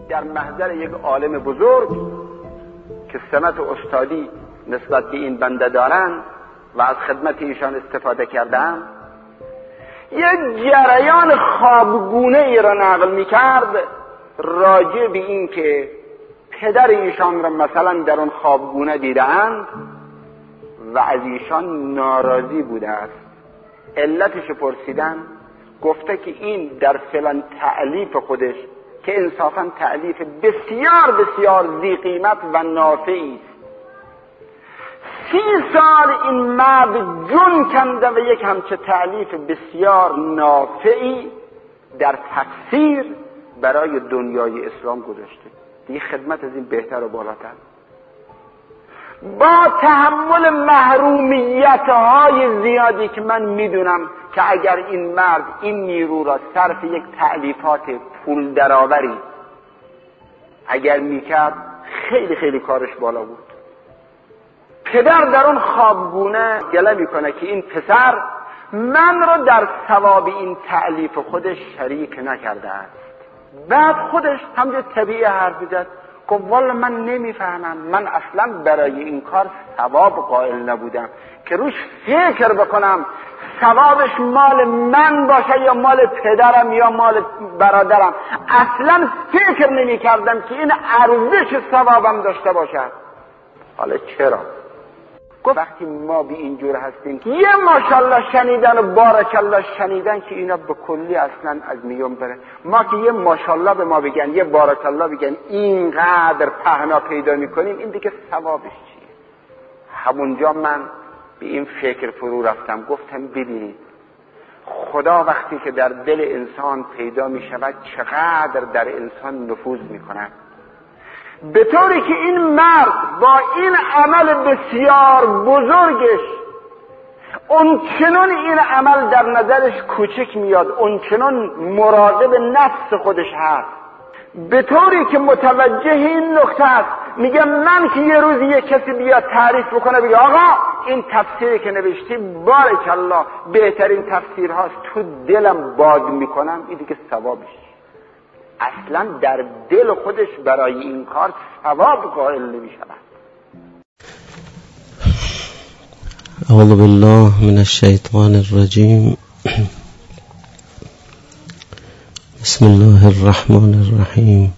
در محضر یک عالم بزرگ که سمت استادی نسبت به این بنده دارن و از خدمت ایشان استفاده کردم، یک جریان خوابگونه ای را نقل می کرد راجع به این که پدر ایشان را مثلا در اون خوابگونه دیدند و از ایشان ناراضی بوده است. علتش پرسیدن، گفته که این در فلان تألیف خودش که انصافا تألیف بسیار بسیار ذی قیمت و نافعی است، 30 سال این مرد جون کنده و یک همچه تألیف بسیار نافعی در تفسیر برای دنیای اسلام گذاشته. دیگه خدمت از این بهتر و بالاتر. با تحمل محرومیت های زیادی که من میدونم که اگر این مرد این نیرو را صرف یک تألیفات پول درآوری اگر میکرد خیلی خیلی کارش بالا بود. پدر در اون خوابگونه گله میکنه که این پسر من رو در ثواب این تألیف خودش شریک نکرده است. بعد خودش همجور طبیعی حرف زد، گفت والا من نمیفهمم، من اصلا برای این کار ثواب قائل نبودم که روش فکر بکنم ثوابش مال من باشه یا مال پدرم یا مال برادرم. اصلا فکر نمی کردم که این ارزش ثوابم داشته باشد. حالا چرا؟ گفت وقتی ما به اینجور هستیم که یه ماشاءالله شنیدن و بارکالله شنیدن که اینا به کلی اصلا از میون بره، ما که یه ماشاءالله به ما بگن یه بارکالله بگن اینقدر پهنا پیدا میکنیم، این دیگه ثوابش چیه؟ همونجا من به این فکر فرو رفتم، گفتم ببینید خدا وقتی که در دل انسان پیدا میشود چقدر در انسان نفوذ میکند، به طوری که این مرد با این عمل بسیار بزرگش اونچنان این عمل در نظرش کوچک میاد، اونچنان مراقب نفس خودش هست، به طوری که متوجه این نکته است. میگه من که یه روز یه کسی بیاد تعریف بکنه بگه آقا این تفسیری که نوشتی بارکالله بهترین تفسیر هاست، تو دلم باد میکنم، این دیگه ثوابش اصلا در دل خودش برای این کار ثواب قائل نمی شود. اعوذ بالله من الشیطان الرجیم. بسم الله الرحمن الرحیم.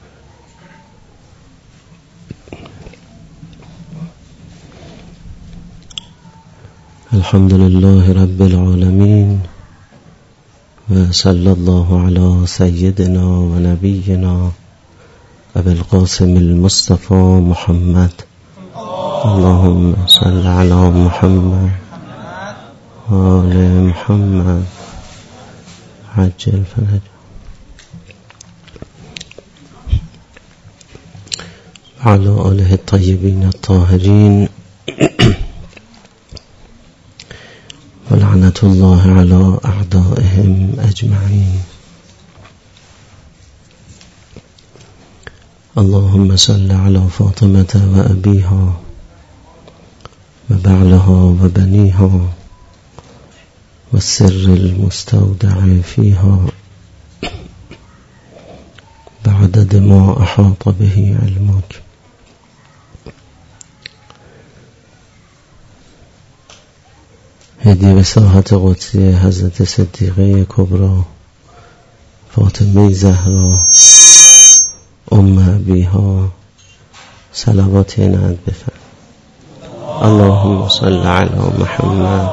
الحمد لله رب العالمین و صلی الله علی سیدنا و نبینا ابی القاسم المصطفى محمد. اللهم صل علی محمد و آل محمد عجل فرج. وعلى آله الطيبين الطاهرين ولعنة الله على أعدائهم أجمعين. اللهم صل على فاطمة وأبيها وبعلها وبنيها والسر المستودع فيها بعدد ما أحاط به علمك. هدیه به ساحت قدسی حضرت صدیقه کبرا فاطمه زهرا ام ابیها صلوات عنایت بفرما. اللهم صل علی محمد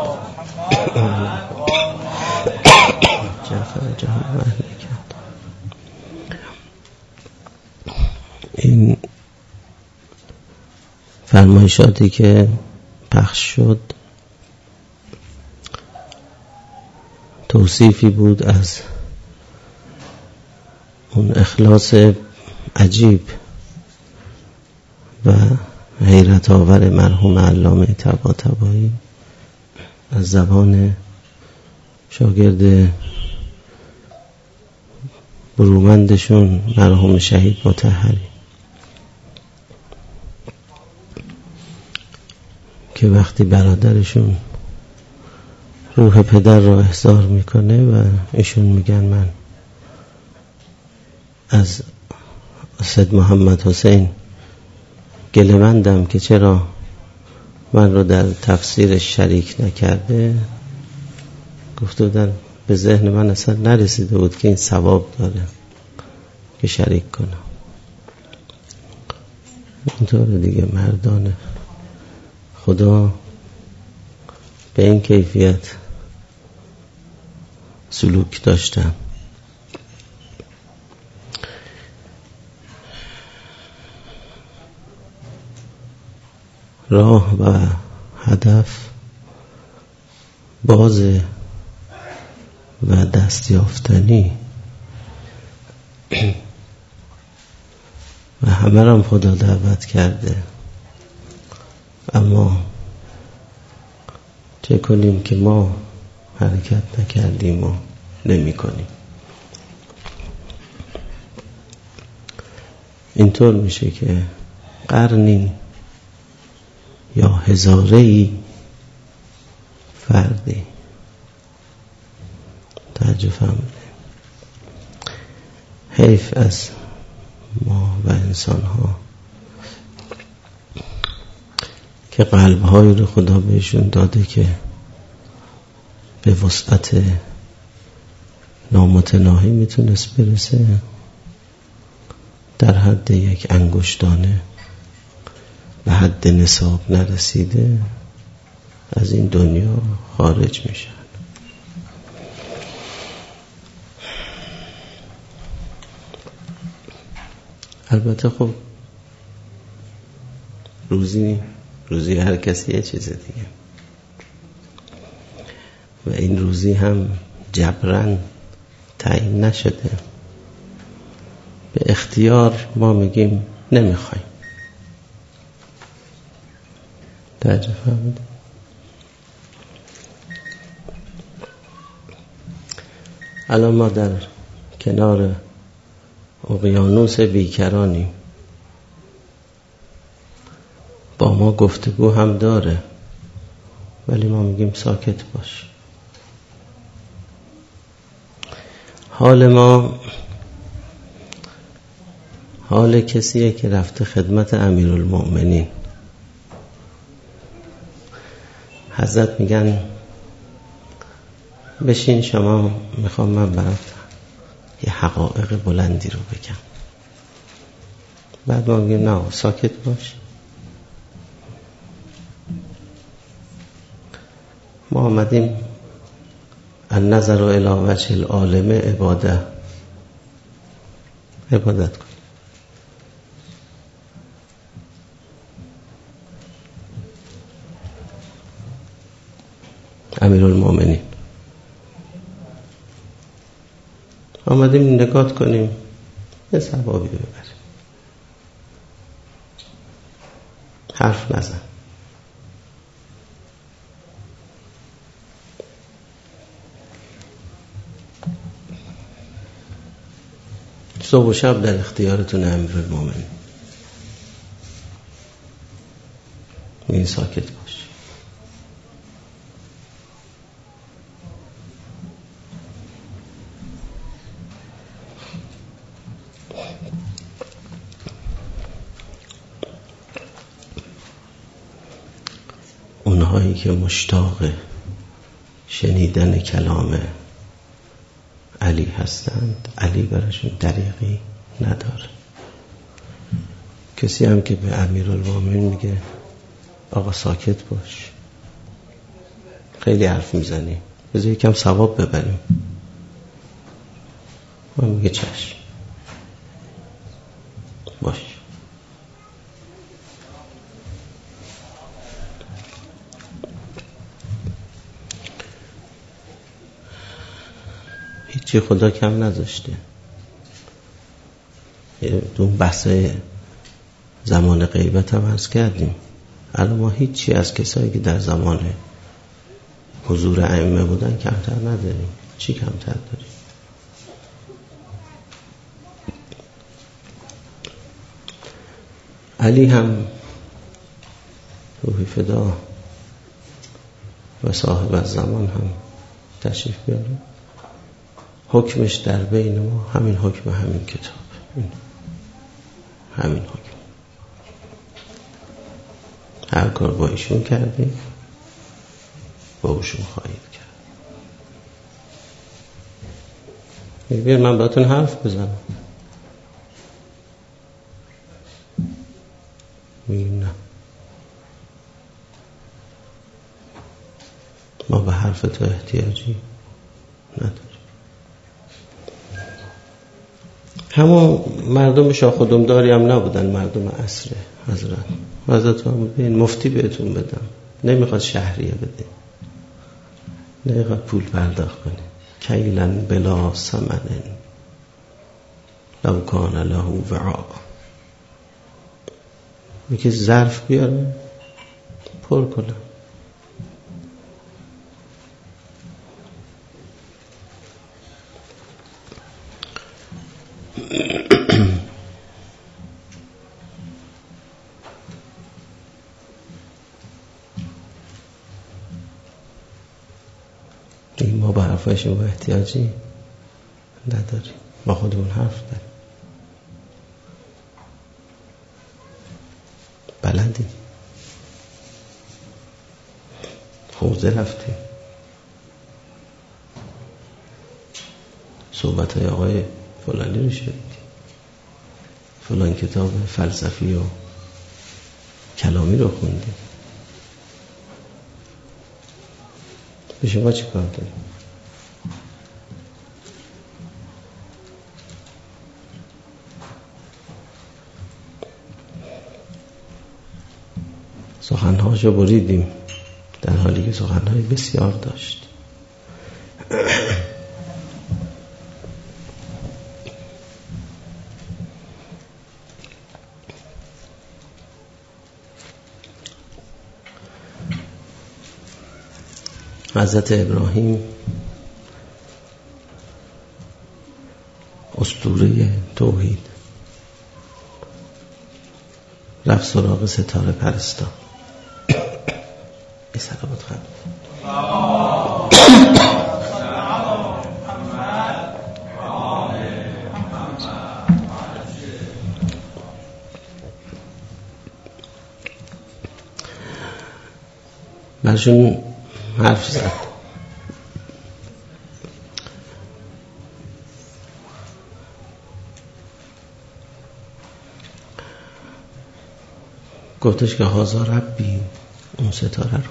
این فرمایشاتی که پخش شد توصیفی بود از اون اخلاص عجیب و حیرت آور مرحوم علامه طباطبایی از زبان شاگرد برومندشون مرحوم شهید مطهری که وقتی برادرشون روح پدر را احضار میکنه و ایشون میگن من از سید محمد حسین گله‌مندم که چرا من رو در تفسیرش شریک نکرده. گفته بودن به ذهن من اصلا نرسیده بود که این ثواب داره که شریک کنم. اینطور دیگه مردان خدا به این کیفیت سلوک داشتم. راه و هدف باز و دستیافتنی و همه را خدا دعوت کرده، اما چه کنیم که ما حرکت نکردیم و نمی کنیم. اینطور میشه که قرنی یا هزاره‌ای فردی توجه فرمودید. حیف از ما و انسان ها که قلب‌هایی رو خدا بهشون داده که به وسعت نامتناهی میتونست برسه، در حد یک انگشتانه به حد نصاب نرسیده از این دنیا خارج میشن. البته خب روزی هر کسی یه چیز دیگه و این روزی هم جبران تعیین نشده. به اختیار ما میگیم نمیخوایم. توجه فرمودید. الان ما در کنار اقیانوس بیکرانیم، با ما گفتگو هم داره ولی ما میگیم ساکت باش. حال ما حال کسیه که رفته خدمت امیرالمؤمنین. حضرت میگن بشین شما، میخوام من برات یه حقایق بلندی رو بگم. بعد ما میگیم نه ساکت باش. ما آمدیم النظر الی وجه العالم عبادت کن. امیرالمؤمنین آمدیم نگاه کنیم یه ثوابی ببریم. حرف نزن. صبح و شب در اختیارتون امیرالمؤمنین. این ساکت باش. اونهایی که مشتاق شنیدن کلام علی هستند، علی براشون دریغی نداره. کسی هم که به امیرالمؤمنین میگه آقا ساکت باش، خیلی حرف میزنی، بذار یکم ثواب ببریم، من میگه چشم باش. هیچی خدا کم نذاشته. اون بحثای زمان غیبت هم عرض کردیم. الان ما هیچی از کسایی که در زمان حضور ائمه بودن کمتر نداریم. چی کمتر داریم؟ علی هم روحی فدا و صاحب الزمان هم تشریف بیاره. حکمش در بین ما همین حکم همین کتاب. همین حکم. هر کار با ایشون کردی با اوشون خواهید کرد. بیاید من باهاتون حرف بزنم. میگیم نه، ما به حرف تو احتیاجی نداریم. همون مردم شاخ و دمداری هم نبودن، مردم عصر حضرت هم ببین مفتی بهتون بدم، نمیخواد شهریه بده، نمیخواد پول پرداخت کنه، کیلن بلا ثمن لو کان له وعاء، میگه ظرف بیاره پر کنه. ما به حرفش ما احتیاجی نداریم، با خودمون حرف داریم، بلدیم، حوزه رفتیم. صحبت های آقای فلانی رو شدید، فلان کتاب فلسفی و کلامی رو خوندیم، به شما چی کار داریم؟ سخنهاشو بریدیم در حالی که سخنهای بسیار داشت. حضرت ابراهیم اسطوره توحید رفت سراغ ستاره پرستان. ای سلامت خواهد برشون حرف زد. گفتش که هازا ربی، اون ستاره رو.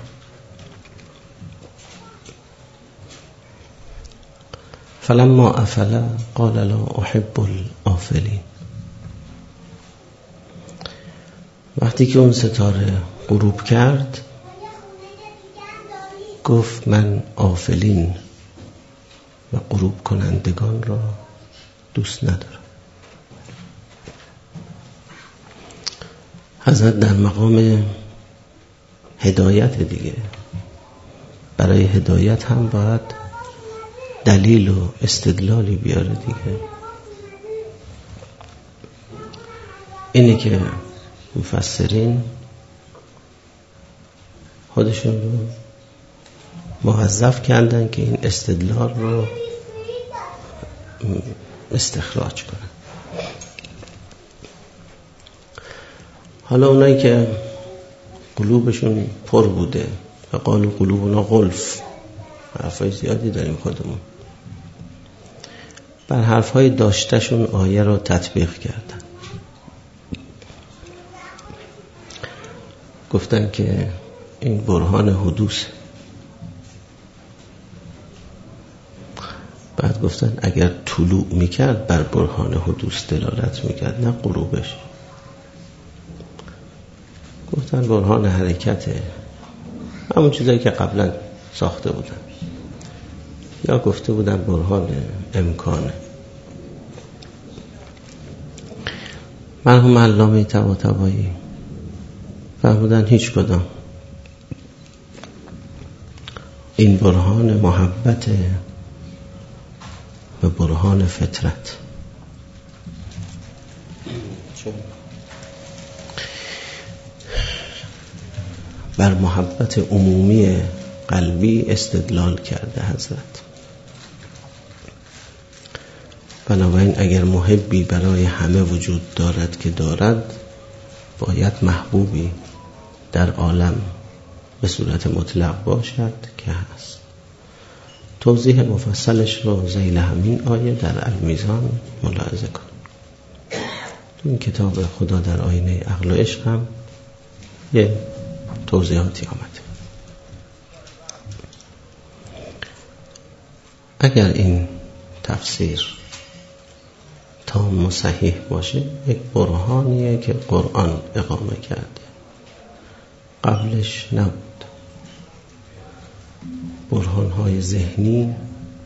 فلما افل قال لا احب الافلین. وقتی که اون ستاره غروب کرد گفت من آفلین و غروب کنندگان را دوست ندارم. حضرت در مقام هدایت دیگه، برای هدایت هم باید دلیل و استدلالی بیاره دیگه. اینه که مفسرین خودشون رو موظف کردن که این استدلال رو استخراج کنن. حالا اونایی که قلوبشون پر بوده و قالوا قلوبنا غلف، حرفای زیادی داریم خودمون، بر حرفهای داشتشون آیه رو تطبیق کردن. گفتن که این برهان حدوث. بعد گفتن اگر طلوع میکرد بر برهان حدوث دلالت میکرد، نه غروبش. گفتن برهان حرکته، همون چیزایی که قبلا ساخته بودن، یا گفته بودن برهان امکانه. مرحوم علامه طباطبایی فرمودن هیچ کدام. این برهان محبت و برهان فطرت. بر محبت عمومی قلبی استدلال کرده حضرت. بنابراین اگر محبی برای همه وجود دارد که دارد، باید محبوبی در عالم به صورت مطلق باشد که هست. توضیح مفصلش رو ذیل همین آیه در المیزان ملاحظه کن. تو این کتاب خدا در آینه عقل و عشق هم یه توضیحاتی آمده. اگر این تفسیر تام و صحیح باشه، یک برهانیه که قرآن اقامه کرده، قبلش نبود. برهانهای ذهنی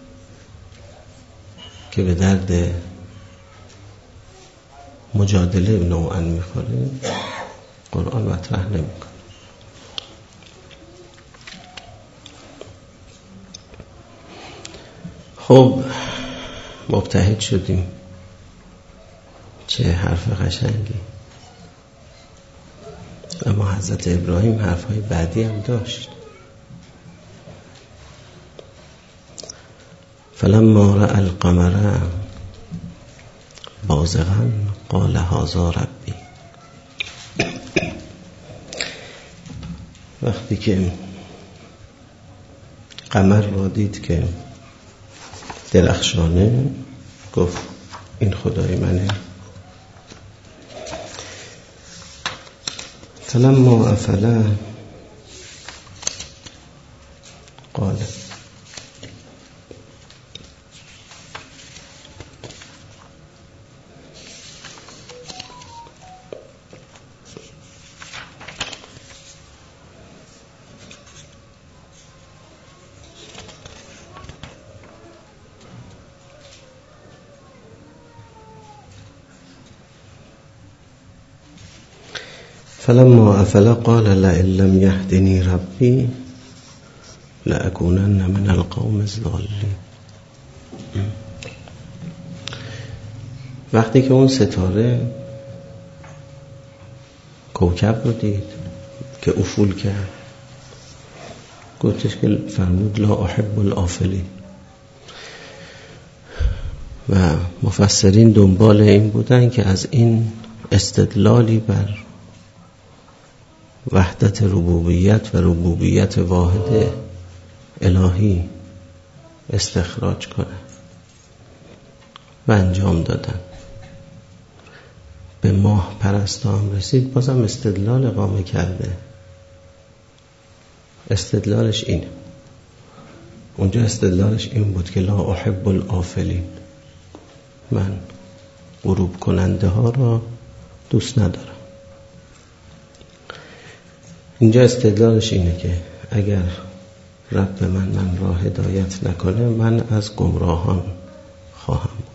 که به درد مجادله نوعا میخوره، قرآن مطرح نمیکنه. خب مبتهج شدیم، چه حرف قشنگی. اما حضرت ابراهیم حرفهای بعدی هم داشت. فلما رأى القمر بازغا قال هذا ربی. وقتی که قمر را دید که درخشانه، گفت این خدای منه. فلما افل قال فلما افل قال لئن لم يهدني ربي لأكونن من القوم الضالين. وقتی که اون ستاره کوکب رو دید که افول کرد، گفتش که فرمود لا احب الافلین. و مفسرین دنبال این بودن که از این استدلالی بر وحدت ربوبیت و ربوبیت واحد الهی استخراج کنه و انجام دادن. به ماه پرستا هم رسید، بازم استدلال اقامه کرده. استدلالش اینه. اونجا استدلالش این بود که لا احب الافلین، من غروب کننده ها را دوست ندارم. اینجا استدلالش اینه که اگر رب من را هدایت نکنه، من از گمراهان خواهم بود،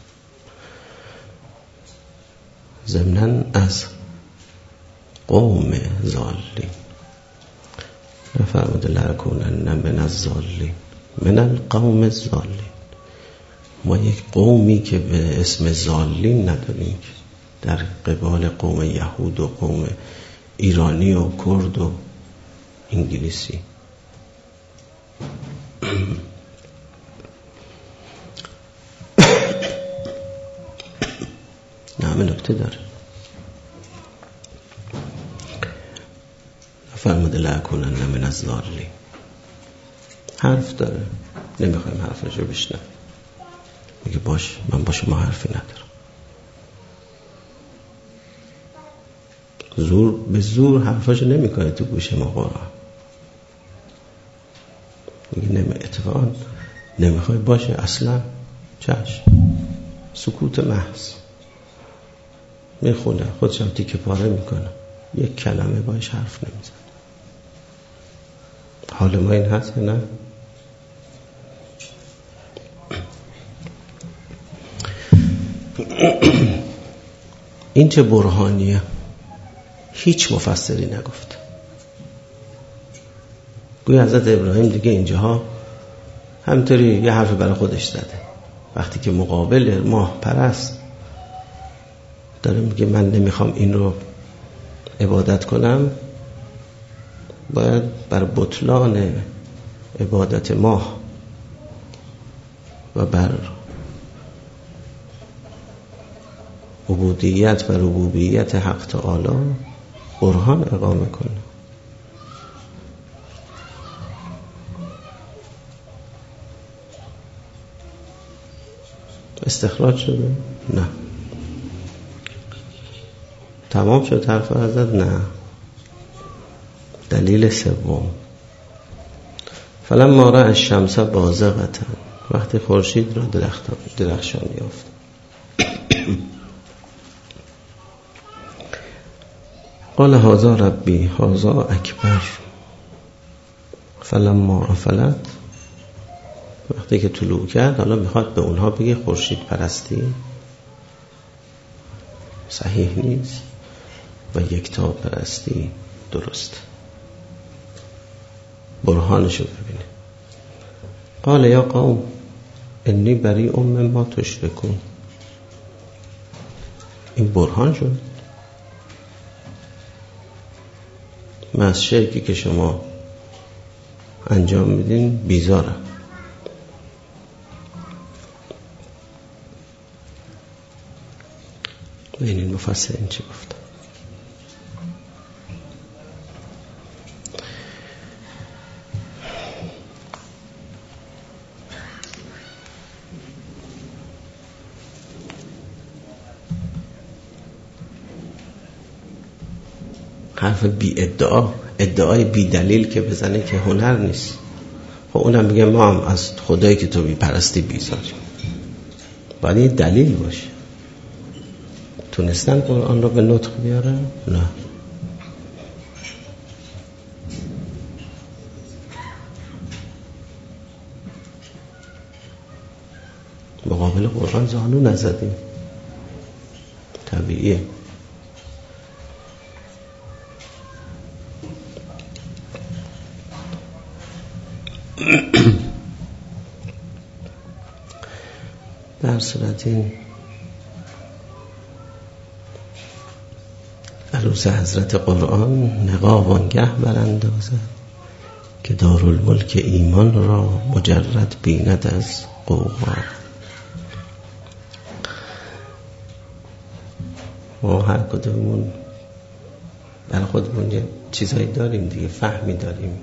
ضمناً از قوم ضالین. نفرمود لأکونن من الضالین، من القوم الضالین. ما یک قومی که به اسم ضالین نداریم در قبال قوم یهود و قوم ایرانی و کرد و انگلیسی. نه، همه نکته داره. فرموده لأکونن من الضالین. حرف داره، نمیخوایم حرفش رو بشنویم. میگه باش، من با شما حرفی ندارم. زور به زور حرفاشو نمیکنه تو گوش ما قرآن. میگه اتفاقا نمیخوای باشه اصلا، چشم، سکوت محض. میخونه، خودشم تیکه پاره میکنه، یک کلمه باش حرف نمیزن. حال ما این هست یا نه؟ این چه برهانیه؟ هیچ مفسری نگفت. گویا حضرت ابراهیم دیگه اینجاها همطوری یه حرف برای خودش زده. وقتی که مقابل ماه پرست داره میگه من نمیخوام این رو عبادت کنم، باید بر بطلان عبادت ماه و بر عبودیت و ربوبیت حق تعالی برهان اقامه کنه. استخراج شده؟ نه. تمام شد حرف حضرت؟ نه. دلیل سوم، فلما رأى الشمس بازغة، وقتی خورشید را درخشان یافت. قال هذا ربی هذا اکبر، فلما افلت، وقتی که طلوع کرد حالا میخواد به اونها بگه خورشید پرستی صحیح نیست و یکتا پرستی درست. برهانشو ببینه. قال یا قوم انی بریء مما تشرکون. این برهان شد. من از شرکی که شما انجام میدین بیزارم. ببین این مفسرین چی گفتن. حرف بی ادعای بی دلیل که بزنه که هنر نیست. خب اونم میگه ما هم از خدایی که تو پرستی بیزاریم. باید یه دلیل باشه. تونستن قرآن رو به نطق بیارن؟ نه. مقابل قرآن زانو نزدیم، طبیعیه. در صورت این عروس حضرت قرآن نقاب آنگه براندازد که دارالملک ایمان را مجرد بیند از قوقا. ما هر کدومون برای خودمون یه چیزایی داریم دیگه، فهمی داریم،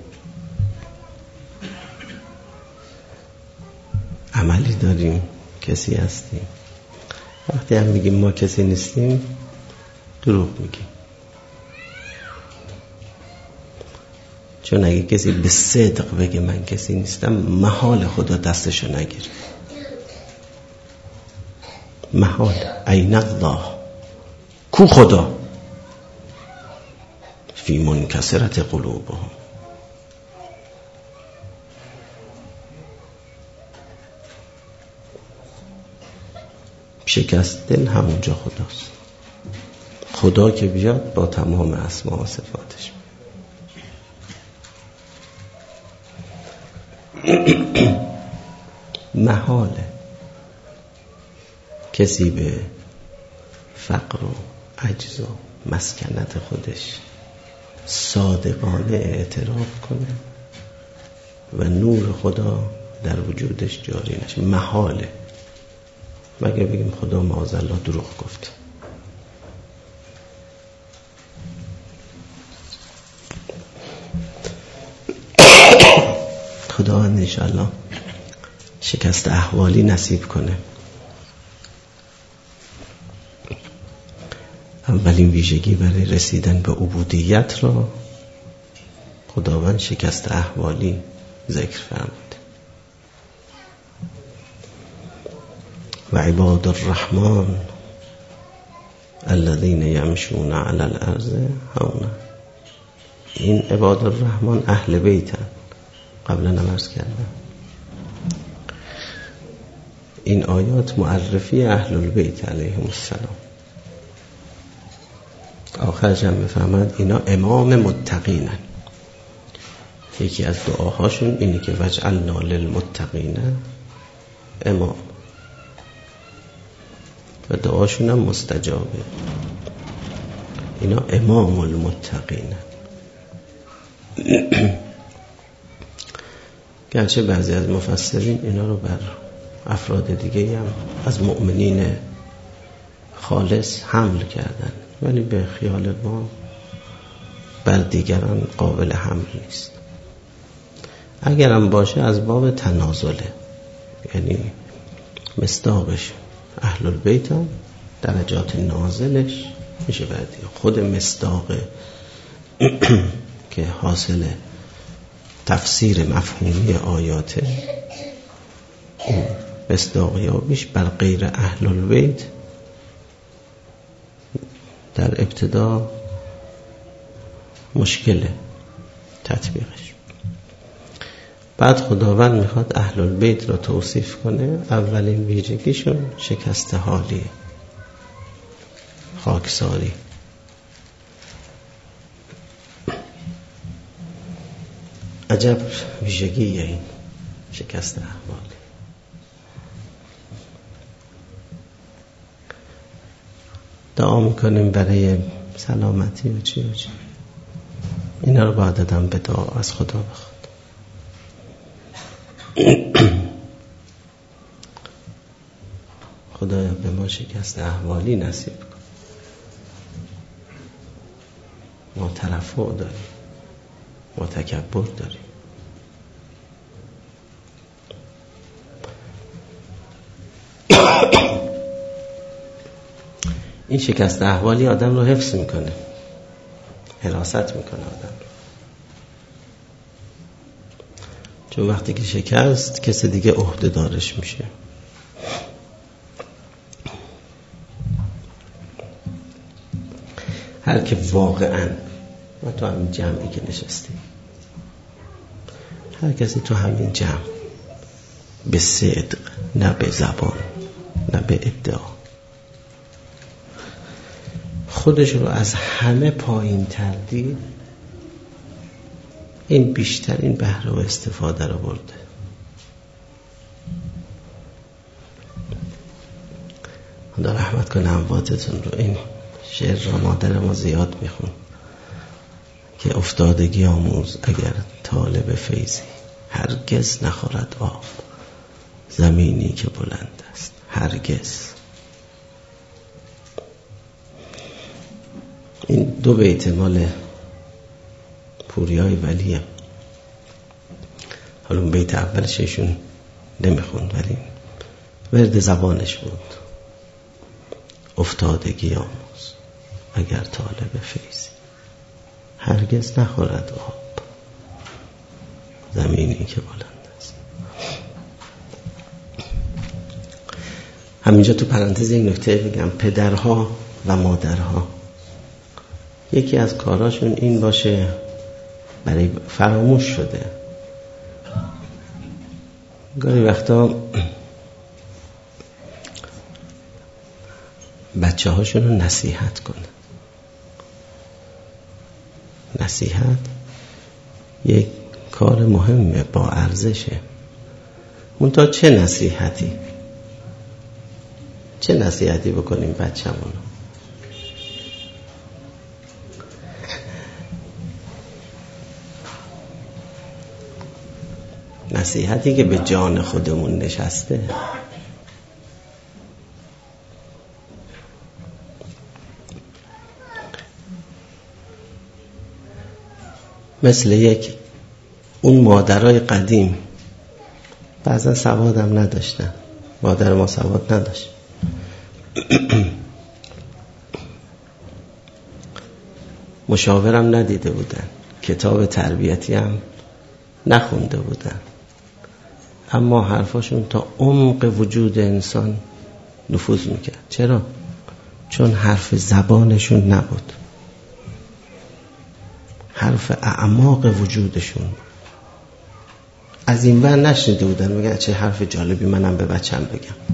عملی داریم، کسی هستیم. وقتی هم میگیم ما کسی نیستیم دروغ میگیم. چون اگه کسی به صدق بگه من کسی نیستم، محال خدا دستشو نگیره. محال. این الله کو خدا فی منکسرت قلوبهم. شکست دل همونجا خداست. خدا که بیاد با تمام اسما و صفاتش. محاله کسی به فقر و عجز و مسکنت خودش صادقانه اعتراف کنه و نور خدا در وجودش جاری نشه. محاله. مگه بگیم خدا معاذالله دروغ گفت. خداوند انشاءالله شکست احوالی نصیب کنه. اولین ویژگی برای رسیدن به عبودیت را خداوند شکست احوالی ذکر فرمود. و عباد الرحمن الذين يمشون على الارض هونا. این عباد الرحمن اهل بیتن. قبلا نمارز کردم این آیات معرفی اهل البیت علیهم السلام. آخرش هم میفهمد اینا امام متقینن. یکی از دعاهاشون اینه که وجعلنا للمتقین امام، و دعاشون هم مستجابه. اینا امام المتقین. گرچه بعضی از مفسرین اینا رو بر افراد دیگه هم از مؤمنین خالص حمل کردن، ولی به خیال ما بر دیگران قابل حمل نیست. اگرم باشه از باب تنازله، یعنی مصداقش اهل البیت هم درجات نازلش میشه بعدی خود مصداق که حاصل تفسیر مفهومی آیاته، این مصداقیابیش بر غیر اهل البیت در ابتدا مشکله تطبیقش. بعد خداوند میخواد اهل البیت رو توصیف کنه. اولین ویژگیشون شکست حالی، خاکساری. عجب ویژگیه این شکست احوالی. دعا میکنیم برای سلامتی و چی و چی، اینا رو باید آدم به دعا از خدا بخواد. خدایا به ما شکست احوالی نصیب کن. ما ترفع داریم، ما تکبر داریم. این شکست احوالی آدم رو حفظ میکنه، حراست میکنه آدم رو. چون وقتی که شکست کسی دیگه عهده دارش میشه. هر که واقعا ما تو همین جمعی که نشستیم، هر کسی تو همین جمع به صدق، نه به زبان، نه به ادعا، خودش رو از همه پایین تر دید، این بیشترین بهره و استفاده رو برده. خدا رحمت کنه امواتتون رو. این شعر را مادر ما زیاد میخون که افتادگی آموز اگر طالب فیضی، هرگز نخورد آب زمینی که بلند است، هرگز. این دو بیت مال پوریای ولیه. حالا اون بیت اولش ایشون نمیخوند ولی ورد زبانش بود. افتادگی آموز اگر طالب فیضی، هرگز نخورد آب زمینی که بلند است. همینجا تو پرانتز یک نکته بگم، پدرها و مادرها یکی از کاراشون این باشه، برای فراموش شده گاهی وقتا بچه هاشون رو نصیحت کنه. نصیحت یک کار مهمه، با ارزشه. منتها چه نصیحتی بکنیم بچه‌مون؟ نصیحتی که به جان خودمون نشسته. مثل یک اون مادرای قدیم، بعضا سوادم نداشتن. مادر ما سواد نداشت. مشاورم ندیده بودن، کتاب تربیتی هم نخونده بودن، اما حرفاشون تا عمق وجود انسان نفوذ میکرد. چرا؟ چون حرف زبانشون نبود، حرف اعماق وجودشون. از این ور نشنیده بودن میگن چه حرف جالبی منم به بچم بگم.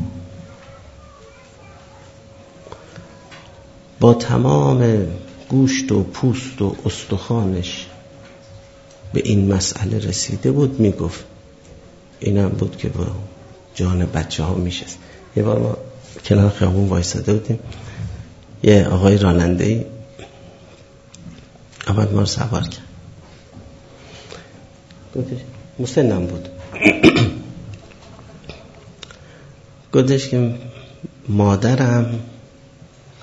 با تمام گوشت و پوست و استخوانش به این مسئله رسیده بود. میگفت اینم بود که با جان بچه ها میشست. یه بار ما کنار خیابون وایساده بودیم، یه آقای راننده‌ای آمد ما رو سوار کرد. گفتش مسنم بود. گفتش که مادرم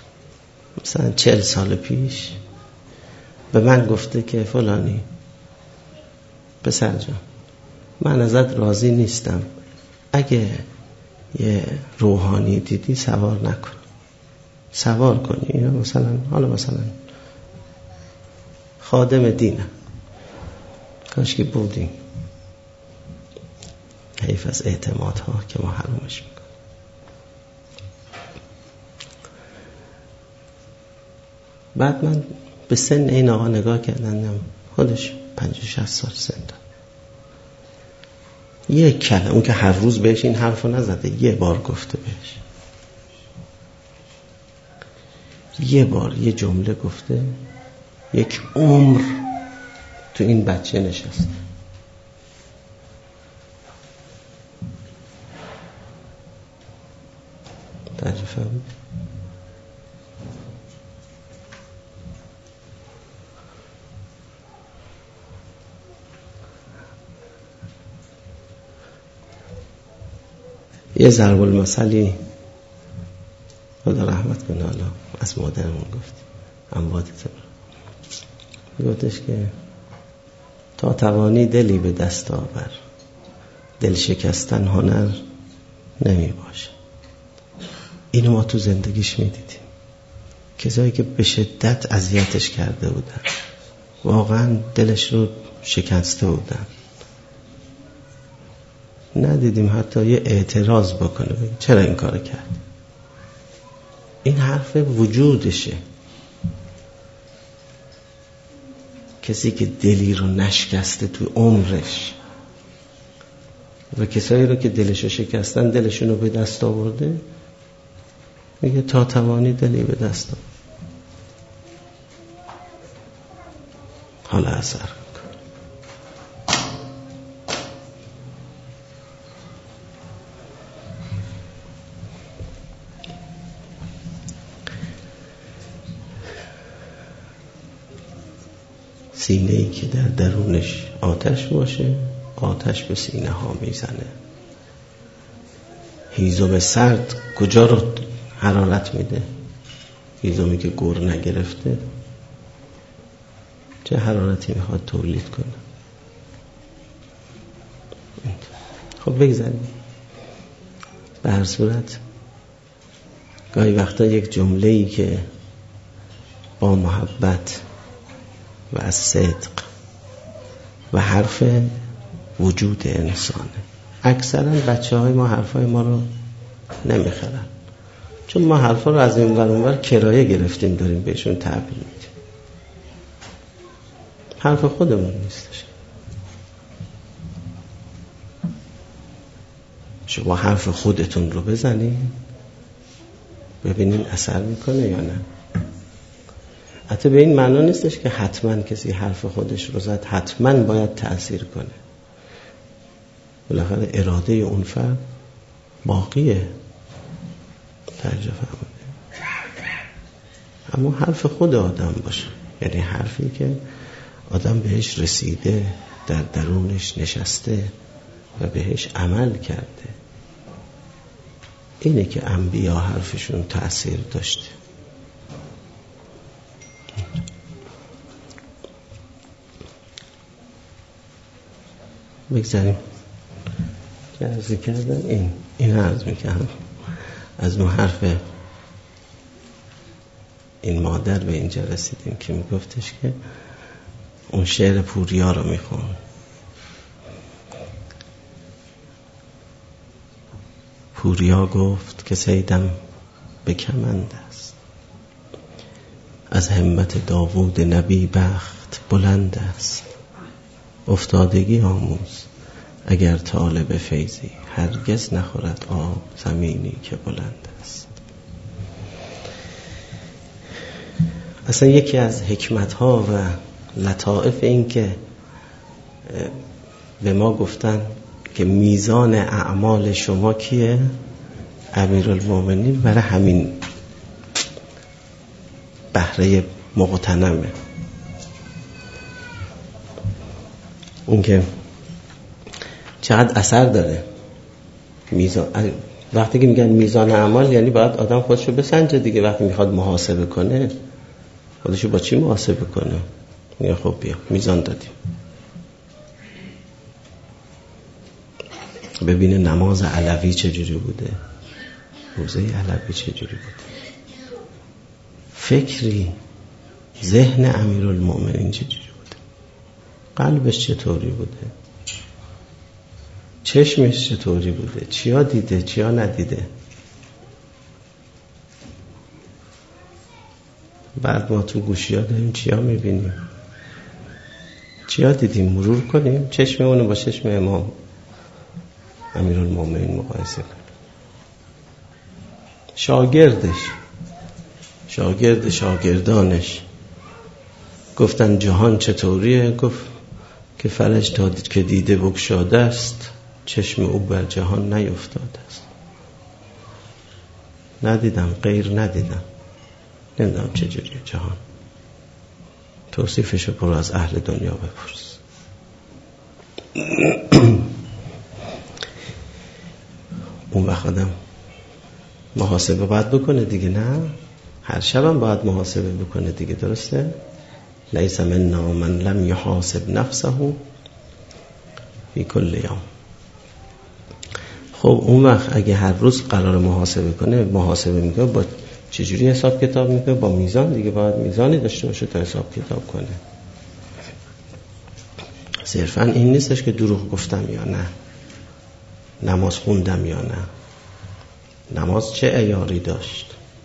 مثلا 40 سال پیش به من گفته که فلانی پسر جان من ازت راضی نیستم، اگه یه روحانی دیدی سوار نکن، سوار کنی. اینا مثلا حالا مثلا خادم دینه، کاش که بودیم. حیف از اعتمادها که ما حرومش میکنیم. بعد من به سن این آقا نگاه کردم، خودش 50-60 سال سن داره. یک کلمه، اون که هر روز بهش این حرفو نزده، یه بار گفته بهش، یه بار یه جمله گفته، یک عمر تو این بچه نشسته. تعریف فهمید؟ یه ضرب المثلی خدا رحمت کنه، حالا از مادرمون گفت، امواتت گفتش که تا توانی دلی به دست آور، دل شکستن هنر نمی باشه. اینو ما تو زندگیش می دیدیم، کسایی که به شدت اذیتش کرده بودن، واقعا دلش رو شکسته بودن، ندیدیم حتی یه اعتراض بکنه چرا این کار کرد. این حرف وجودشه. کسی که دلی رو نشکسته تو عمرش و کسایی رو که دلشو شکستن دلشون رو به دست آورده، میگه تا توانی دلی به دست آورد. حالا اثر کن. سینه‌ای که در درونش آتش باشه، آتش به سینه ها میزنه. هیزم سرد کجا رو حرارت میده؟ هیزمی که گر نگرفته چه حرارتی میخواد تولید کنه؟ خب بگذاریم. به هر صورت گاهی وقتا یک جمله‌ای که با محبت و از صدق و حرف وجود انسانه. اکثرا بچه‌های ما حرفای ما رو نمیخرن، چون ما حرفا رو از این ور اون ور کرایه گرفتیم، داریم بهشون تعبیر میدیم. حرف خودمون نیستش. شما حرف خودتون رو بزنین ببینین اثر میکنه یا نه. حتی به این معنا نیستش که حتما کسی حرف خودش رو زد حتما باید تأثیر کنه. بالاخره اراده اون فرد باقیه. توجه فرمودید؟ اما حرف خود آدم باشه، یعنی حرفی که آدم بهش رسیده، در درونش نشسته و بهش عمل کرده. اینه که انبیا حرفشون تأثیر داشته. بگذاریم که عرضی کردن این عرض میکنم از اون حرف این مادر به اینجا رسیدیم که میگفتش که اون شعر پوریا رو میخون. پوریا گفت که صیدم به کمند است، از همت داوود نبی بخت بلند است. افتادگی آموز اگر طالب فیضی، هرگز نخورد آب زمینی که بلند است. اصلا یکی از حکمت‌ها و لطائف این که به ما گفتن که میزان اعمال شما کیه؟ امیرالمومنین. برای همین بهره مغتنمه. اون که چقدر اثر داره میزان. وقتی که میگن میزان اعمال یعنی باید آدم خودشو بسنجه دیگه. وقتی میخواد محاسبه کنه خودشو با چی محاسبه کنه؟ میگه خب بیا میزان دادیم، ببینه نماز علوی چجوری بوده، روزه علوی چجوری بوده، فکری ذهن امیرالمؤمنین چجوری بوده، قلبش چطوری بوده، چشمش چطوری بوده، چیا دیده چیا ندیده. بعد ما تو گوشی ها داریم چیا میبینیم، چیا دیدیم، مرور کنیم چشممونو با چشم امام امیرالمؤمنین مقایسه کنیم. شاگردانش گفتن جهان چطوریه؟ گفت که فلج تا که دیده بگشاده است، چشم او بر جهان نیفتاده است. ندیدم، غیر ندیدم، نمیدونم چجوریه جهان، توصیفشو برو از اهل دنیا بپرس. اون وقت آدم محاسبه باید بکنه دیگه، نه هر شبم باید محاسبه بکنه دیگه، درسته؟ لیس منا من لم یحاسب نفسه فی کل یوم. خب اون وقت اگه هر روز قرار محاسبه کنه، محاسبه میکنه با چجوری حساب کتاب میکنه؟ با میزان دیگه، باید میزانی داشته باشه تا حساب کتاب کنه. صرفا این نیستش که دروغ گفتم یا نه، نماز خوندم یا نه، نماز چه عیاری داشت.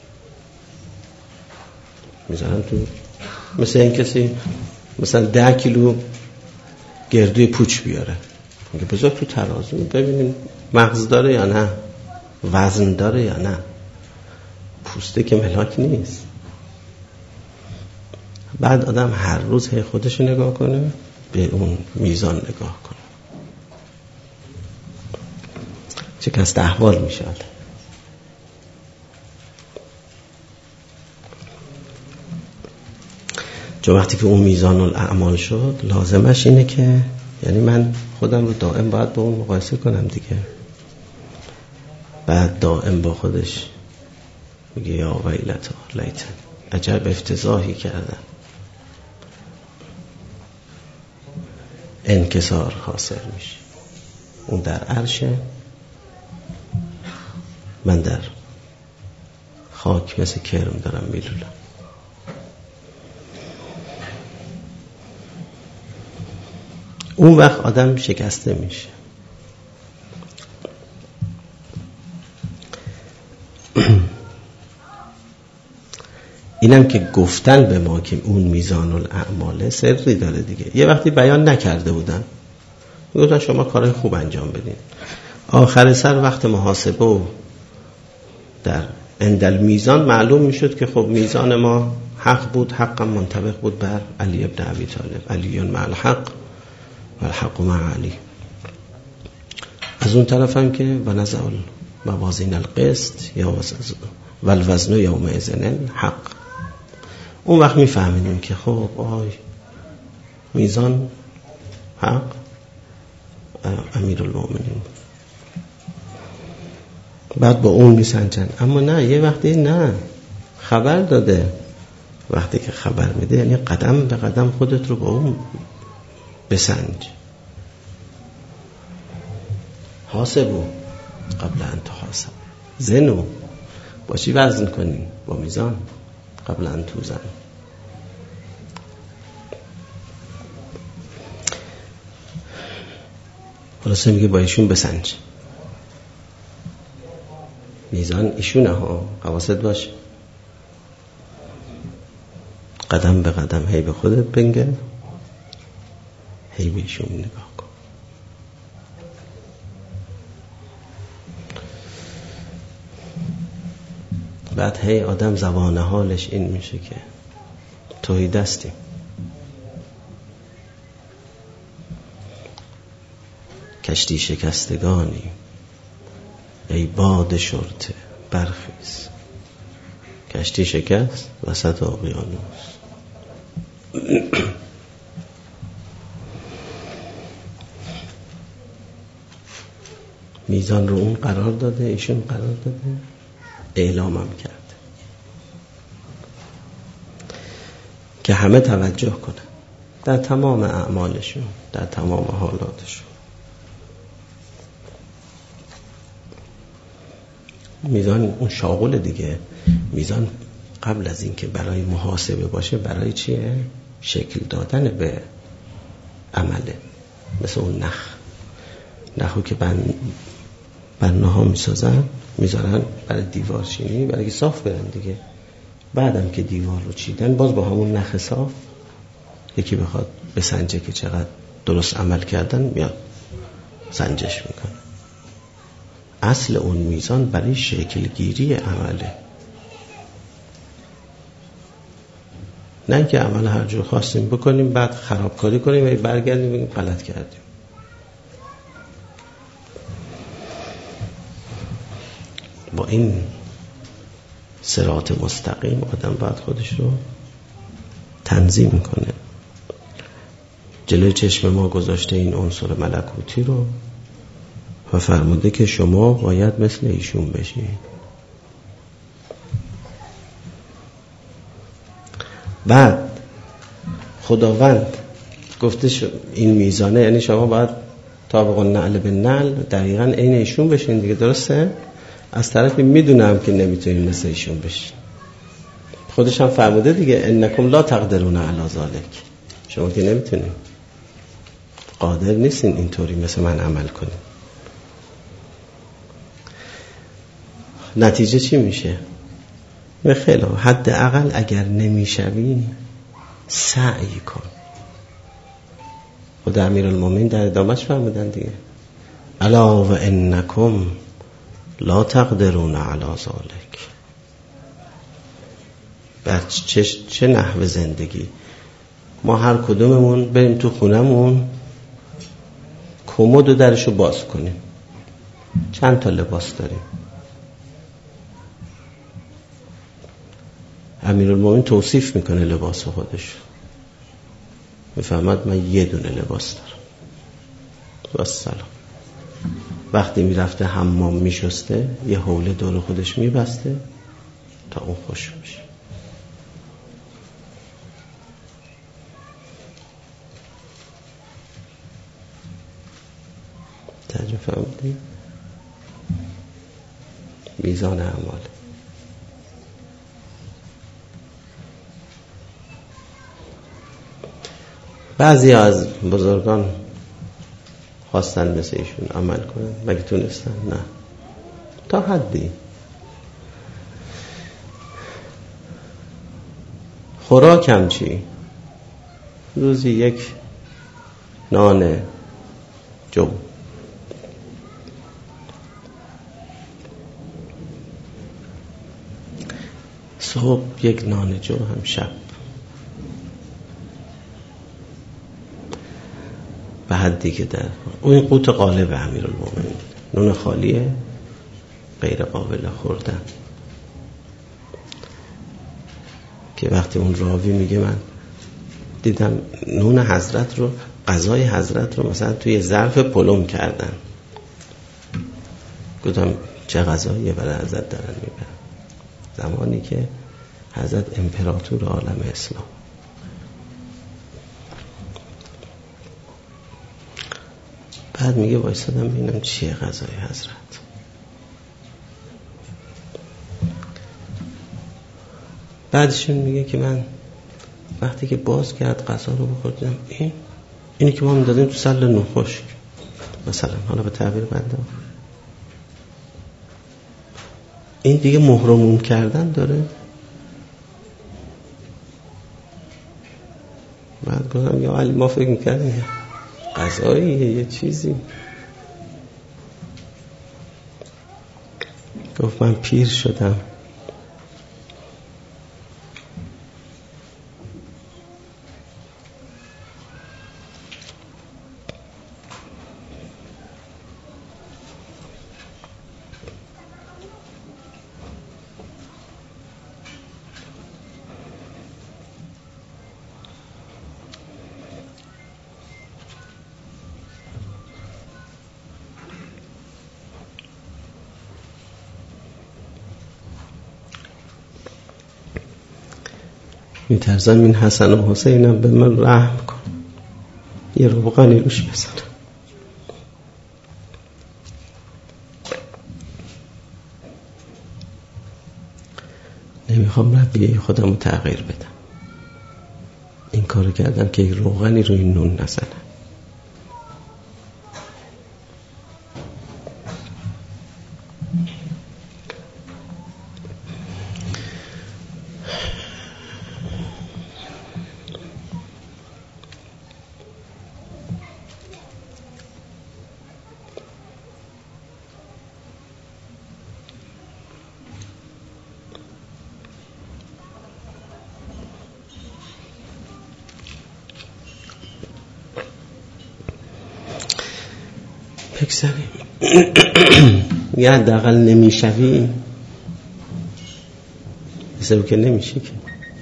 میذارن تو مثل این کسی مثلا 10 کیلو گردوی پوچ بیاره، میگه بذار تو ترازو ببینیم مغز داره یا نه، وزن داره یا نه. پوسته که ملاک نیست. بعد آدم هر روز خودش نگاه کنه، به اون میزان نگاه کنه، شکست احوال میشه. چون وقتی که اون میزان الاعمال شد، لازمش اینه که یعنی من خودم رو دائم باید با اون مقایسه کنم دیگه. بعد دائم با خودش میگه یا ویلتا لیتن، عجب افتضاحی کردم. انکسار حاصل میشه، اون در عرشه، من در خاک مثل کرم دارم میلولم. اون وقت آدم شکسته میشه. اینم که گفتن به ما که اون میزان الاعمال سری داره دیگه. یه وقتی بیان نکرده بودن، میگفتن شما کارهای خوب انجام بدین. آخر سر وقت محاسبه و در اندل میزان معلوم میشد که خب میزان ما حق بود، حقم منطبق بود بر علی ابن ابی طالب، علی مع الحق و الحق مع علی. از اون طرف هم که و نزع موازین القسط و الوزن یومئذ الحق. اون وقت میفهمیدیم که خب میزان حق امیرالمؤمنین، بعد با اون میسنجن. اما نه، یه وقتی نه خبر داده، وقتی که خبر میده یعنی قدم به قدم خودت رو با اون بسنج. حاسبو قبل ان تحاسب، زنو، با چی وزن کنین؟ با میزان. قبل ان توزن. خلاصه میگه با ایشون بسنج، میزان ایشونه ها، حواست باشه. قدم به قدم هی به خودت بنگر، هی به ایشون نگاه کن. بعد هی آدم زبان حالش این میشه که توی دستیم. کشتی شکستگانی ای باد شرطه برخیز. کشتی شکست وسط اقیانوس. میزان رو اون قرار داده، ایشون قرار داده، اعلامم کرده که همه توجه کنن در تمام اعمالشون، در تمام حالاتشون. میزان اون شاغل دیگه. میزان قبل از این که برای محاسبه باشه، برای چیه؟ شکل دادن به عمله. مثل اون نخو که بناها میسازن، میذارن برای دیوار چینی، برای که صاف برن دیگه. بعدم که دیوار رو چیدن، باز با همون نخ صاف یکی بخواد بسنجه که چقدر درست عمل کردن، میاد سنجش میکنه. اصل اون میزان برای شکلگیری عمله، نه که عمل هر جور خواستیم بکنیم بعد خرابکاری کنیم و برگردیم بگیم غلط کردیم. با این صراط مستقیم آدم باید خودش رو تنظیم کنه. جلوی چشم ما گذاشته این عنصر ملکوتی رو و فرموده که شما باید مثل ایشون بشین. بعد خداوند گفته این میزانه، یعنی شما باید طابق النعل به نعل دقیقاً عین ایشون بشین دیگه، درسته؟ از طرفی میدونم که نمیتونین مثل ایشون بشین. خودش هم فرموده دیگه انکم لا تقدرون علی ذلک، شما که نمیتونین، قادر نیستین اینطوری مثل من عمل کنین. نتیجه چی میشه؟ خیلی حداقل اگر نمیشوی سعی کن. خود امیرالمومنین در ادامهش فرمودن دیگه الا و انکم لا تقدرون علی ذلک. بر چه نحو زندگی؟ ما هر کدوممون بریم تو خونمون کمد و درشو باز کنیم، چند تا لباس داریم. امیرالمومنین توصیف میکنه لباس خودش، میفهمد من یه دونه لباس دارم و السلام. وقتی میرفته حمام میشسته یه حوله دور خودش میبسته تا اون خوش بشه. ترجمه فهمیدی؟ میزان اعمال. بعضی از بزرگان خواستن مثل ایشون عمل کنن، مگه تونستن؟ نه، تا حدی. خوراکم چی؟ روزی یک نان جو، صبح یک نان جو، هم شب. به حدی که در اون قوت غالب امیرالمومنین، نون خالیه غیر قابل خوردن. که وقتی اون راوی میگه من دیدم نون حضرت رو، غذای حضرت رو مثلا توی ظرف پلم کردن، گفتم چه غذاییه برای حضرت دارن میبرن، زمانی که حضرت امپراتور عالم اسلام. بعد میگه وایسادم ببینم چیه غذای حضرت. بعدشون میگه که من وقتی که باز کرد غذا رو بخوردم، اینی که ما میدادیم تو سل نون خشک مثلا، حالا به تعبیر بنده، این دیگه محرمون کردن داره. بعد گفتم یا علی ما فکر میکردیم غذاییه یه چیزی. گفت من پیر شدم، میترسم این حسن و حسینم به من رحم کن، یه روغنی روش بزنم. نمیخوام رویه خودم رو تغییر بدم. این کارو کردم که روغنی روی نون نزنم. بگذاریم یه حداقل نمیشوی، بسیار که نمیشه که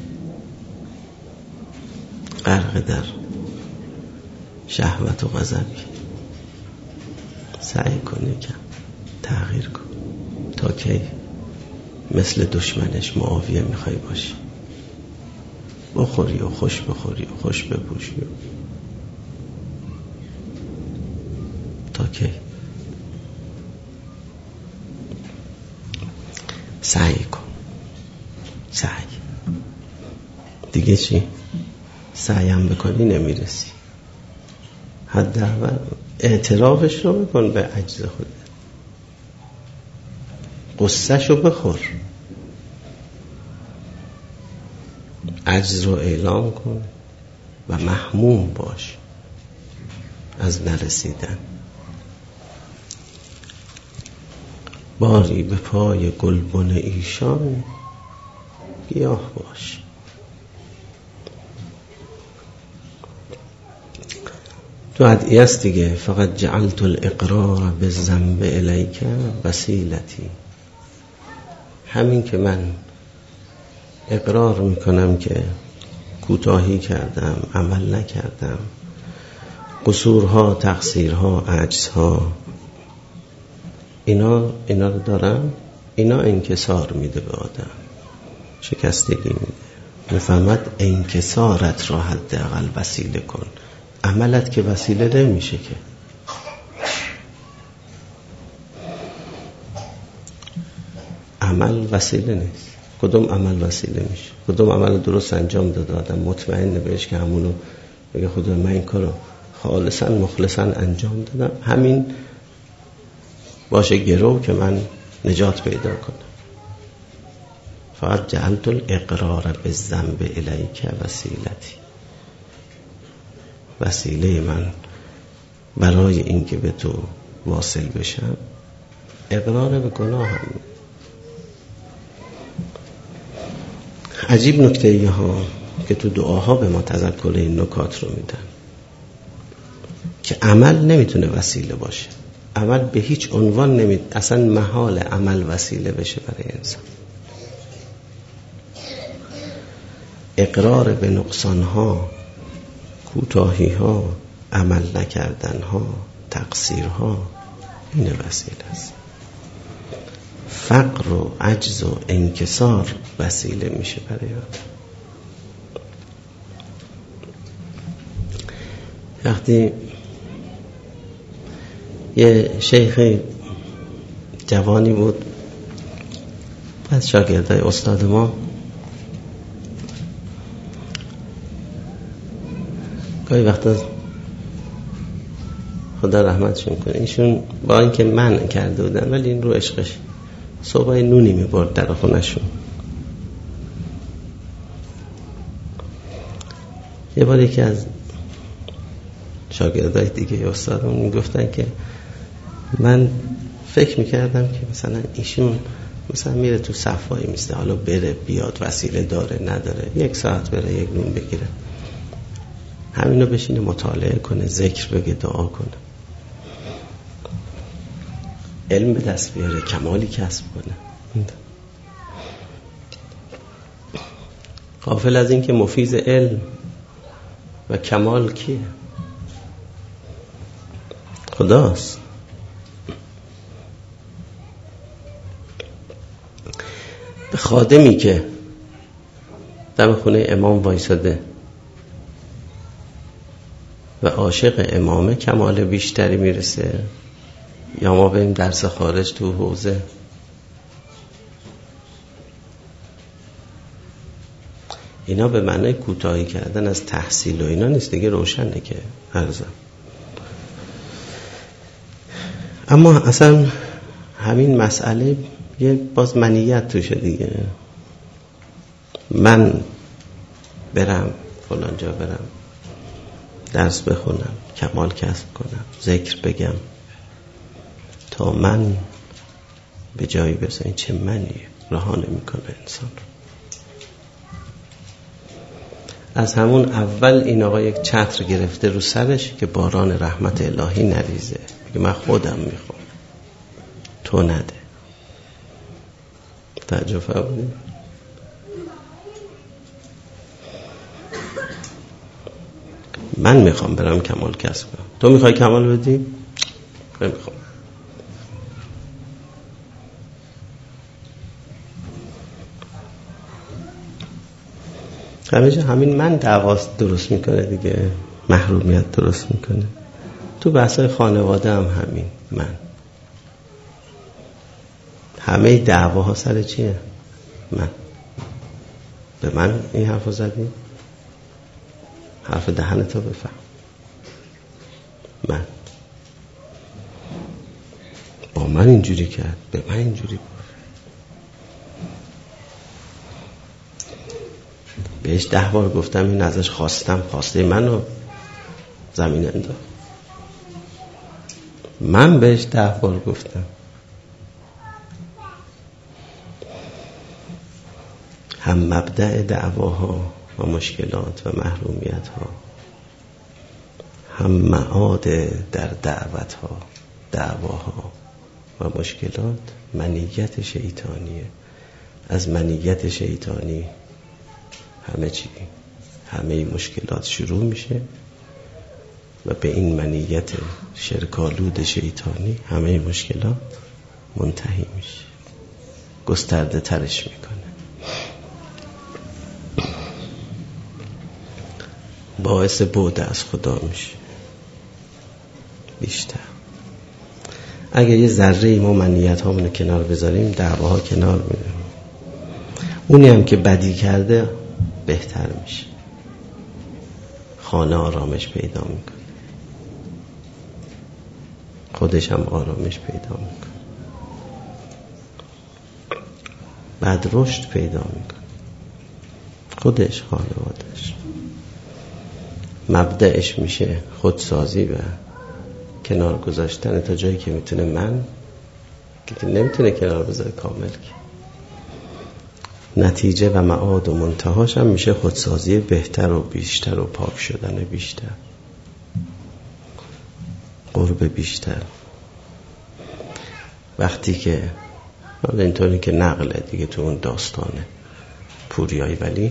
غرق در شهوت و غضبی. سعی کنی که تغییر کن. تا کی مثل دشمنش معاویه میخوای باشی؟ بخوری و خوش بخوری و خوش بپوشی تا کی؟ سعی کن. سعی دیگه چی؟ سعیم بکنی نمیرسی. حداقل اعترافش رو بکن به عجز خودت. قصهش رو بخور. عجز رو اعلام کن و محموم باش از نرسیدن. باری به پای گلبن ایشان گیاه باش. تو ادعیه است دیگه. فقط جعلت الاقرار بالذنب الیک وسیلتی. همین که من اقرار میکنم که کوتاهی کردم، عمل نکردم، قصورها، تقصیرها، عجزها، اینا رو دارم، اینا انکسار میده به آدم، شکستگی میده. میفهمد انکسارت را حداقل وسیله کن. عملت که وسیله نمیشه که. عمل وسیله نیست. کدوم عمل وسیله میشه؟ کدوم عمل درست انجام داده آدم مطمئن بهش که همونو بگه خدا من این کارو خالصا مخلصا انجام دادم، همین باشه گرو که من نجات پیدا کنم. فقط جعلت الاقرار بالذنب الیک وسیلتی. وسیله من برای این که به تو واصل بشم اقرار به گناهم. عجیب نکته ها که تو دعاها به ما تذکر این نکات رو میدن که عمل نمیتونه وسیله باشه. عمل به هیچ عنوان اصلا محال عمل وسیله بشه برای انسان. اقرار به نقصانها، کوتاهی‌ها، عمل نکردنها، تقصیرها، این وسیله است. فقر و عجز و انکسار وسیله میشه برای آدم. وقتی یه شیخ جوانی بود از شاگردای استاد ما، گاهی وقتا خدا رحمتشون کنه، ایشون با اینکه منع کرده بودن ولی این رو عشقش صبح نونی میبرد در خونه‌شون. یه بار یکی از شاگردای دیگه استادمون میگفتن که من فکر میکردم که مثلا ایشون مثلا میره تو صف وای میسته، حالا بره بیاد وسیله داره نداره، 1 ساعت بره 1 نون بگیره، همینو بشینه مطالعه کنه، ذکر بگه، دعا کنه، علم به دست بیاره، کمالی کسب کنه. غافل از این که مفیض علم و کمال کیه؟ خداست. به خادمی که دم خونه امام وایساده و عاشق امامه کمال بیشتری میرسه، یا ما بریم درس خارج تو حوزه؟ اینا به معنی کوتاهی کردن از تحصیل و اینا نیست دیگه، روشنه که عرضم. اما اصلا همین مسئله یه باز منیت توشه دیگه. من برم فلان جا، برم درس بخونم، کمال کسب کنم، ذکر بگم تا من به جایی برسم. این چه منیه، رهانه میکنه انسان رو. از همون اول این آقا یک چتر گرفته رو سرش که باران رحمت الهی نریزه، میگه من خودم میخوام، تو نده. تعجب فرمودید؟ من میخوام برم کمال کسب کنم، تو میخوای کمال بدی؟ نمیخوام. همیشه همین من دعواست درست میکنه دیگه، محرومیت درست میکنه. تو بحثای خانواده هم همین، من همه دعواها سر چیه؟ من. به من این حرفو زدی؟ حرف دهنتو بفهم. من با من اینجوری کرد، به من اینجوری بود. بهش 10 بار گفتم این ازش خواستم، خواسته منو زمین انداخت. من بهش 10 بار گفتم. هم مبدأ دعواها و مشکلات و محرومیت ها، هم معاد در دعوت ها، دعواها و مشکلات منیت شیطانیه. از منیت شیطانی همه مشکلات شروع میشه و به این منیت شرکالود شیطانی همه مشکلات منتهی میشه، گسترده ترش میکنه، باعث بعد از خدا میشه بیشتر. اگر یه ذره ما منیت هامونو کنار بذاریم، دعواها کنار میره، اونی هم که بدی کرده بهتر میشه، خانه آرامش پیدا میکنه، خودش هم آرامش پیدا میکنه، بعد رشد پیدا میکنه، خودش، خانوادش. مبدأش میشه خودسازی و کنار گذاشتن تا جایی که میتونه. من که نمیتونه کنار بذاره کامل، که نتیجه و معاد و منتهاش هم میشه خودسازی بهتر و بیشتر و پاک شدن بیشتر، قرب بیشتر. وقتی که اینطوری که نقله دیگه تو اون داستانه پوریای ولی،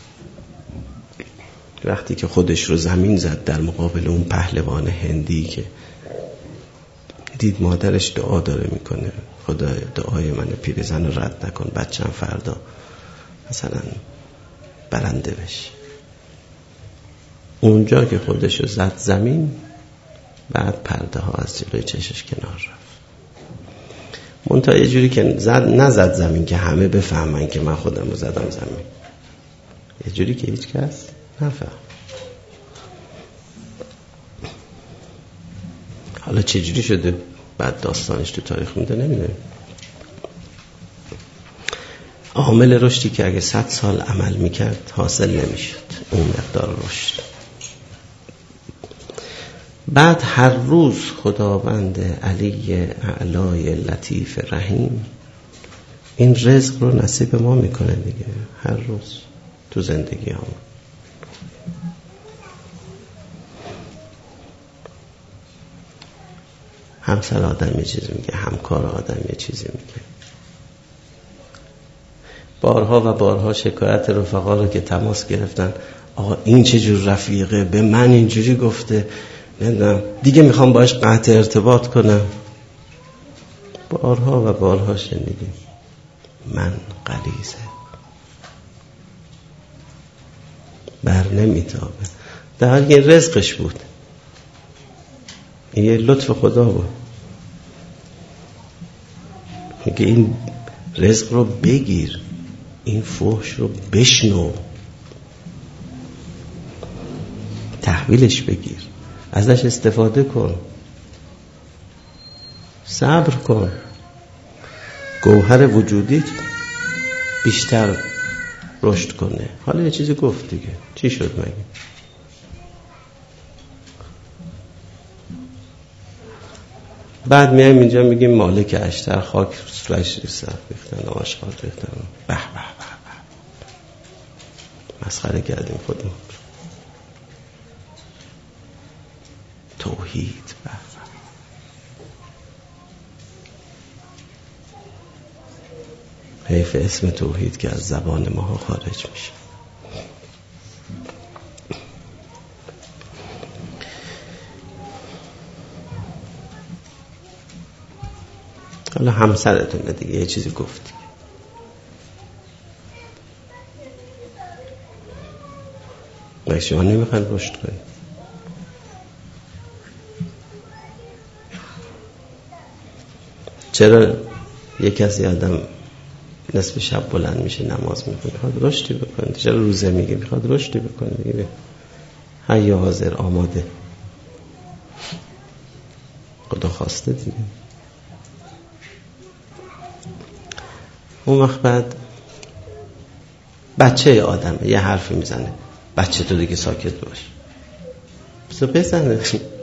وقتی که خودش رو زمین زد در مقابل اون پهلوان هندی که دید مادرش دعا داره میکنه، خدا دعای من پیرزن رو رد نکن، بچه‌م فردا مثلا برنده بشه. اونجا که خودش رو زد زمین، بعد پرده ها از جلوی چشش کنار رفت. منتها یه جوری که نزد زمین که همه بفهمن که من خودم رو زدم زمین، یه جوری که هیچ کس نفهم. حالا چه جوری شده بعد داستانش تو تاریخ میده نمیدونیم. عامل رشدی که اگه 100 سال عمل میکرد حاصل نمیشد اون مقدار رشد. بعد هر روز خداوند علی اعلای لطیف رحیم این رزق رو نصیب ما میکنه دیگه، هر روز تو زندگی هم. همسر آدم یه چیزی میگه، همکار آدم یه چیزی میگه. بارها و بارها شکایت رفقا رو که تماس گرفتن، آقا این چه جور رفیقه، به من اینجوری گفته، نمیدونم دیگه میخوام باش قطع ارتباط کنم. بارها و بارها شنیدیم من غلیظه. بر نمیتابه. در حالی که این رزقش بود، این یه لطف خدا بود. میگه این رزق رو بگیر، این فحش رو بشنو، تحویلش بگیر، ازش استفاده کن، صبر کن، گوهر وجودی بیشتر رشد کنه. حالا یه چیزی گفت دیگه، چی شد مگه؟ بعد میایم اینجا میگیم مالک اشتر، خاک سرش ریختن، آشغال ریختن، به به به به، مسخره کردیم خودمون. توحید، به به، حیف اسم توحید که از زبان ما خارج میشه. حالا همسرتونه دیگه، یه چیزی گفتی، مگه شما نمیخواین رشد کنید؟ چرا یک کسی آدم نصف شب بلند میشه نماز میکنه، میخواد رشدی بکنه؟ چرا روزه میگه میخواد رشدی بکنه؟ میگه حیا حاضر آماده، خدا خواسته دیگه. اون وقت بعد بچه آدمه یه حرفی میزنه، بچه تو دیگه ساکت باش، بسا بزنه.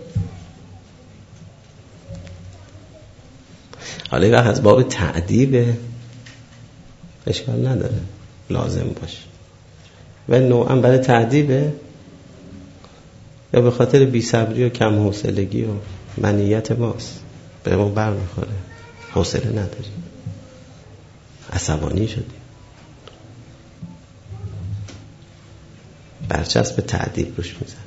حالا یه وقت از باب تعدیبه، اشکال نداره، لازم باشه، و نوعا برای تعدیبه یا به خاطر بی‌صبری و کم حوصلگی و منیت ماست، به ما بر میخوره، حوصله نداریم، عصبانی شدیم، برچسب تعدیب روش میزنیم.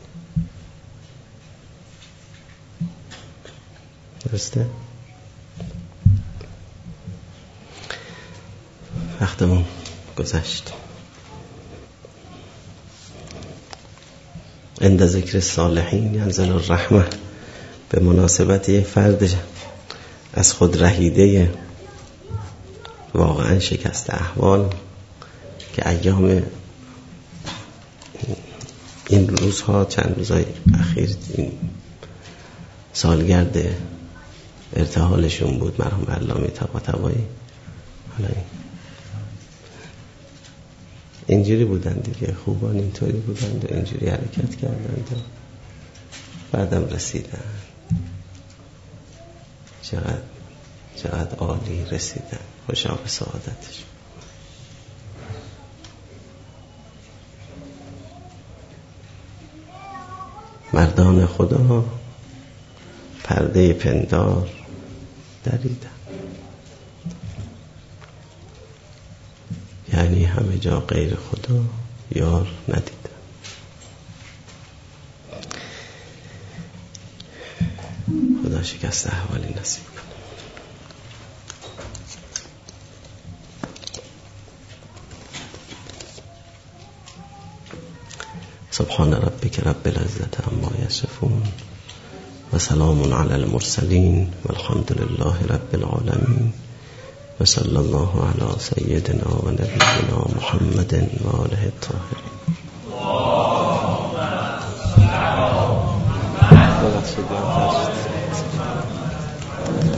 درسته؟ وقتمون گذشت. عند ذکر الصالحین ینزل الرحمه، به مناسبت یه فرد از خود رهیده واقعا شکست احوال که ایام این روزها، چند روزهای اخیر، این سالگرد ارتحالشون بود، مرحوم علامه طباطبایی. حالا اینجوری بودن دیگه، خوبان اینطوری بودن و اینجوری حرکت کردن و بعدم رسیدن. چقدر عالی رسیدن، خوشا به سعادتش. مردان خدا پرده پندار دریدن، یعنی همه جا غیر خدا یار ندیدن. خدا شکست احوالی نصیب کنه. سبحان ربک رب العزة عما یصفون و سلام علی المرسلین والحمد لله رب العالمین و صلی الله علی سیدنا و نبینا محمد و آله الطاهرین. اللهم